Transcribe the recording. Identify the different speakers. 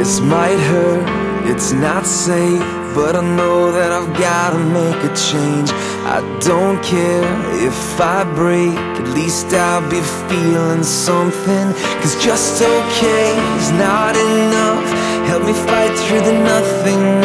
Speaker 1: This might hurt, it's not safe, but I know that I've gotta make a change. I don't care if I break, at least I'll be feeling something. Cause just okay is not enough. Help me fight through the nothing